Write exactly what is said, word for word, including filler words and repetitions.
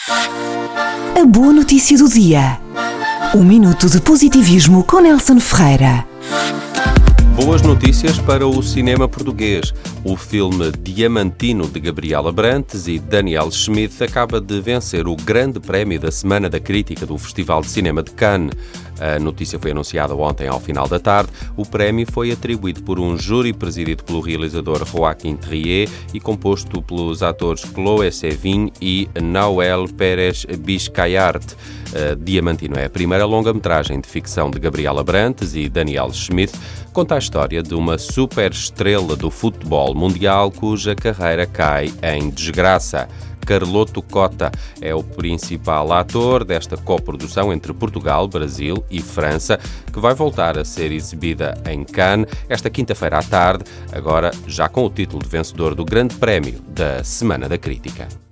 A boa notícia do dia. Um minuto de positivismo com Nelson Ferreira. Boas notícias para o cinema português. O filme Diamantino, de Gabriela Abrantes e Daniel Schmidt, acaba de vencer o grande prémio da Semana da Crítica do Festival de Cinema de Cannes. A notícia foi anunciada ontem ao final da tarde. O prémio foi atribuído por um júri presidido pelo realizador Joaquim Trier e composto pelos atores Chloé Sevigny e Noel Pérez Biscayart. Uh, Diamantino é a primeira longa-metragem de ficção de Gabriela Abrantes e Daniel Schmidt. Conta a história de uma superestrela do futebol mundial cuja carreira cai em desgraça. Carloto Cota é o principal ator desta coprodução entre Portugal, Brasil e França, que vai voltar a ser exibida em Cannes esta quinta-feira à tarde, agora já com o título de vencedor do Grande Prémio da Semana da Crítica.